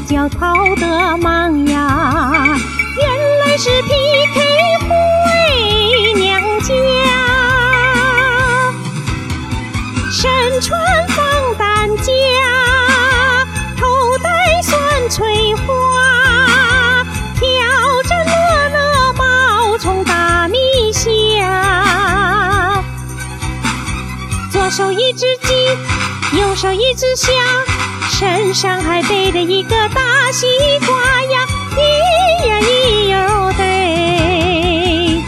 脚逃得忙呀，原来是 PK 回娘家。身穿防弹甲，头戴酸翠花，挑着乐乐冒充大米虾。左手一只鸡，右手一只虾，身上还背着一个大西瓜呀，咿呀咿哟得。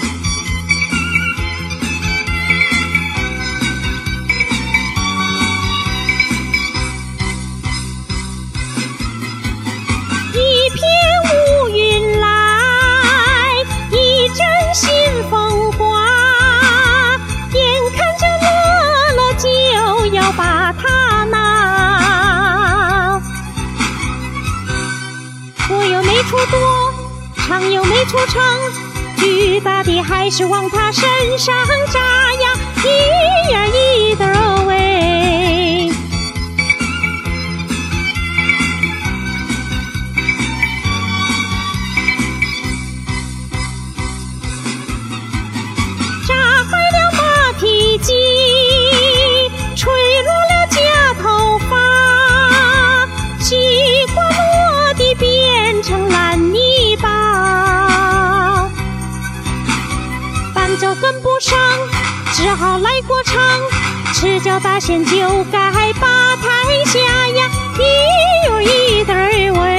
一片乌云来，一阵新风刮，眼看着乐乐就要把它拿。多又没处躲，长又没处藏，巨大的还是往他身上扎呀，咿呀咿得儿喂。扎坏了马蹄筋，吹落了假头发，西瓜落地变成烂泥巴。伴奏跟不上，只好来过场，赤脚大仙就该把台下呀，咿哟咿得儿喂。